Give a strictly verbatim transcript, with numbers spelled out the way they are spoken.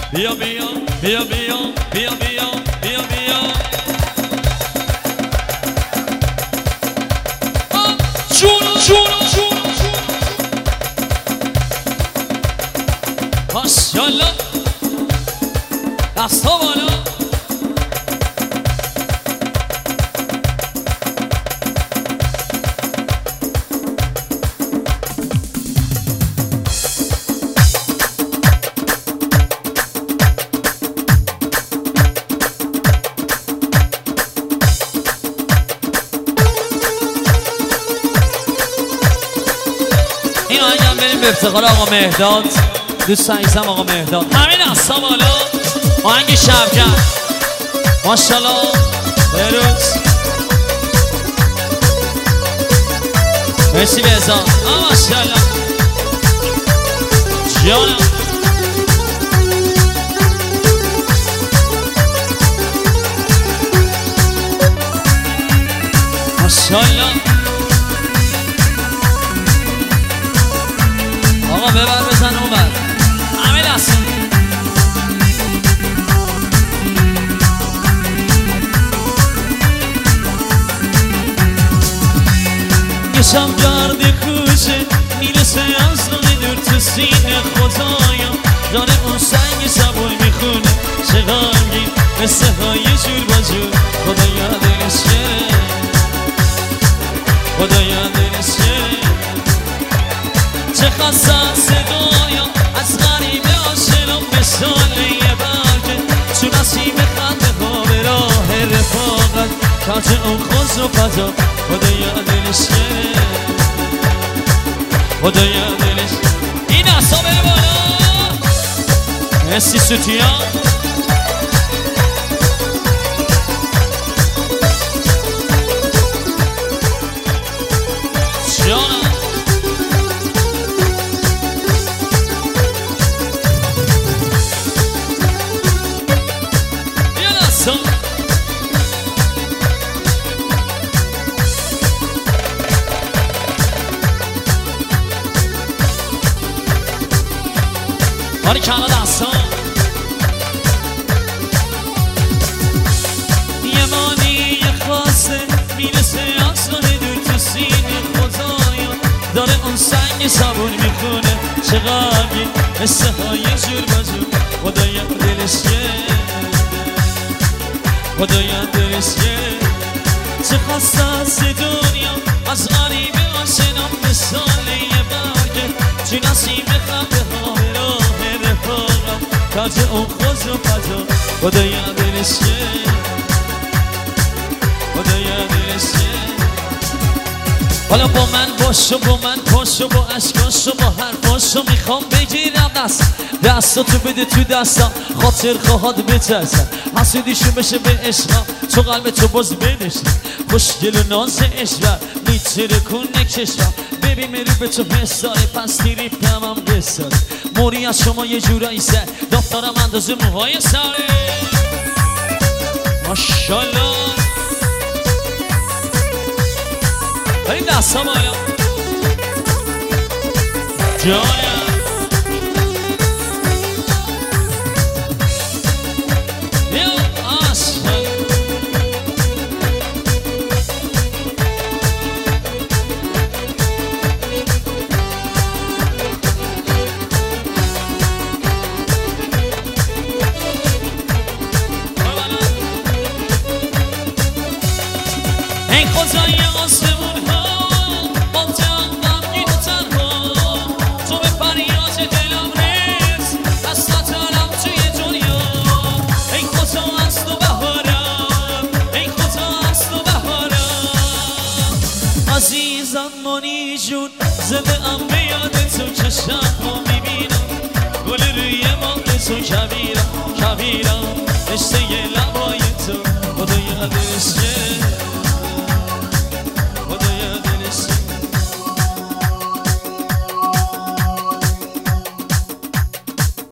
بیا بیا بیا بیا بیا بیا بیا بیا جونو جونو جونو ماشاءالله دستا بالا این آهنگم بریم به افتخار آقا مهداد دوست عزیزم آقا مهداد همین دستا بالا آهنگ شبگم ماشاءالله بروز مرسی بهزاد ماشاءالله جانم ماشاءالله آقا ببر بزن اون بر همه دست گشم گرد کوچه میرسه از نقی دور تو سینه خدایا داره اون سنگ سبوی میخونه چه غمگین مثل های جور با جور خدایا دلش شه خدایا دلش شه چه خسته است دنیا از غریبه آشنا مثال یه برگه چون نسیم خنده ها به راه رفاقت کاج اون خوز و فضا خدایا دلش شه خدایا دلش این دستا بره بالا مرسی سوتیا جانم باری کنه دستا یه مانی یه خاصه میرسه اصلا دور تو سینه خدایا داره اون سنگ صبون میخونه چه غمگین مثل های جور با جور خدایا دلش شه خدایا دلش شه چه خسته است دنیا از غریبه آشنا مثال یه برگه چی نسیم خنده ها به راه رفاقت کاج اون خوز و فضا خدایا دلش شه خدایا دلش شه حالا با من باش و با من پاش و با عشقاش و با حرفاش و میخوام بگیرم دست دستاتو بده تو دستم خاطر خواهد بترسم حسودیشون بشه به عشقم تو قلب تو باز بدشم خوشگل و ناز عشقم میتره کنه کشم ببین میری به تو حس داره پس تریپم هم بساره موری از شما یه جورایی سر دفترم اندازه موهای سره ماشالله این دستا بالا جایم بیا آسفل این خدای آسمون ها بانتم غمگین و تنها تو به فریاد دلم رس دستاتم توی دنیا ای خدا از تو بهارم ای خدا از تو بهارم عزیزم مانی جون زده ام به یاد تو چشم ها میبینم گل روی مانگ تو کبیرم کبیرم رشته لبای تو خدای دلش شه